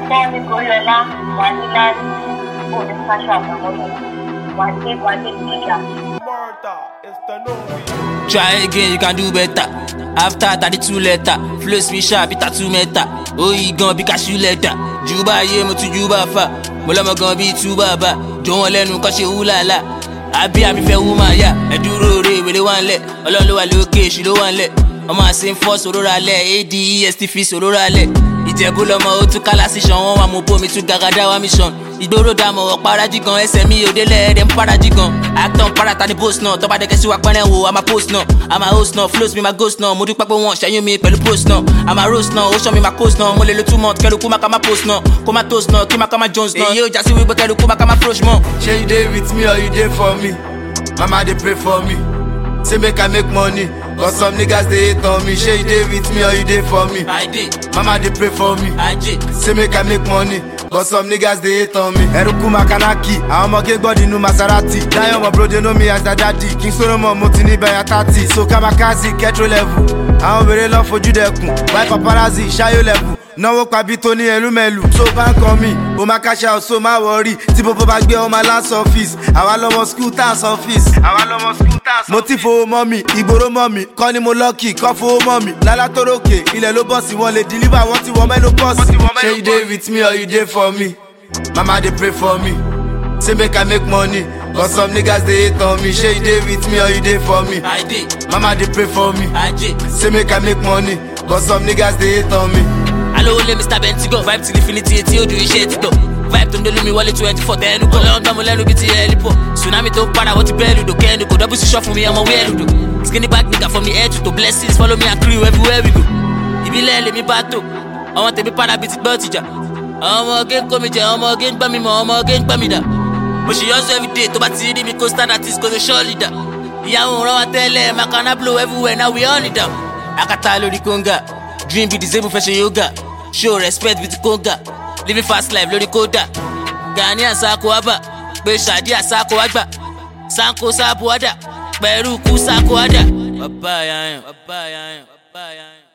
Tony Goriola, Wanila, Boni Sasha, Wale, Martha, it's the new. Try again, you can do better. After 32 letter, flow speed sharp, it 2 meter. Oh, you gon' be cashew letter. Juba ye mo to Juba fa. Mola mo gon' be too baba. Don't let no cause you la la. Abi fe woman ya. E duro re we le wan let. Olorun lo wa loke, she lo wan let. Omo same force orora le. ADEST fi orora le. Ìjẹ̀bú lọmọ ó tún kálá sí ṣan wọn wà mú bómi tún gàgàdá wa mission. Ìgboro dàmọ̀ ọ̀párájì gan ẹsẹ̀ mi ò délẹ̀ ẹ̀dẹ̀ ń parají gan. Acton parata ni post náà tọ́ba dẹ́kẹ́ sí wa pẹ́rẹ́ wo àmà post náà. Àmà host náà flows mi ma ghost náà. Mo dúpẹ́ pé wọ́n ṣẹ́yún mi pẹ̀lú post náà. Àmà roast náà ó ṣọ́ mi ma post náà. Mo lè lo 2 months kẹ́lu kú má ká má post náà. Kó má toast náà kí má ká má Jones náà. Èyí ò já sí wípé kẹ́lu kú má ká má frosh mọ́. Shey you dey with me or you dey for me? Mama dey pray for me. Say make I make money, but some niggas they hate on me. Shey you dey with me or you dey for me? I did, Mama dey pray for me. I did. Say make I make money, but some niggas they hate on me. Eruku Makanaki, àwọn ọmọ kégbọ́dì nu Maserati. Dayo my bro they know me as the daddy. King Solomon mo ti ní bẹ̀yà 30. So Kamakazi, Ketro level. Àwọn obìnrin lọ fojú dẹkùn. Why paparazzi, ṣáyó level. Náwó pàbí tó ní ẹlúmẹ̀lú. So bá ń kọ́ mi, o máa cash out so má worry. Tí bóbó bá gbé ọmọ lance office. Àwa lọmọ school tax office. Mo ti fowó mọ́ mi, ìgboro mọ́ mi. Kọ́ ni mo lucky, kọ́ fowó mọ́ mi. Lálá tó rókè, ilẹ̀ ló bọ́ sí wọn lè deliver wọ́n ti wọ́n mẹ́nu pọ́ọ̀sì. Shey you dey with me or you dey for me? Mama dey pray for me. Say make I make money, but some niggas they hate on me. Shey you dey with me or you dey for me? I did, Mama dey pray for me. I did. Say make I make money, but some niggas they hate on me. Alówó lé Mr. Bentigo, vibe till infinity etí ojú iṣẹ́ ti tọ̀. Vibe tó ń dolú mi wọlé 24 tẹ́nu kọ́. Lọ́ndọ̀ mo lẹ́nu bí ti hẹ́lípọ̀. Tsunami tó para wọ́n ti bẹ́ẹ̀ lùdò kẹ́nu kò dọ́bù sí ṣọ́ fún mi ọmọ wẹ́ẹ̀ lùdò. Skinny back nigga from the head to toe blessings follow me and crew everywhere we go. Ìbílẹ̀ lèmi bá tò, ọmọ tèmi para bíi ti gbọ́ tìjà. Ọmọ ọgẹ́ ń kó mi jẹ, ọmọ ọgẹ́ ń gbá mi mọ̀, ọmọ ọgẹ́ ń gbá mi dà. Mo ṣe yọ́sọ everyday tó bá ti rí mi kó stand artist kó ṣe ṣọ́ leader. Ìyàwó rán wa tẹ́lẹ̀, Makana blow everywhere now we on it down. Akata lórí kóńgà, dream be disabled fẹ́ ṣe yoga. Show respect with conga, living fast life lórí kódà. Gani àsáko wábà, pé ṣàdí àsáko wágbà. Sanko sáàbù wádà, pẹ̀rú kú sáko wádà. Bàbá yáyàn, bàbá yáyàn, bàbá yáyàn.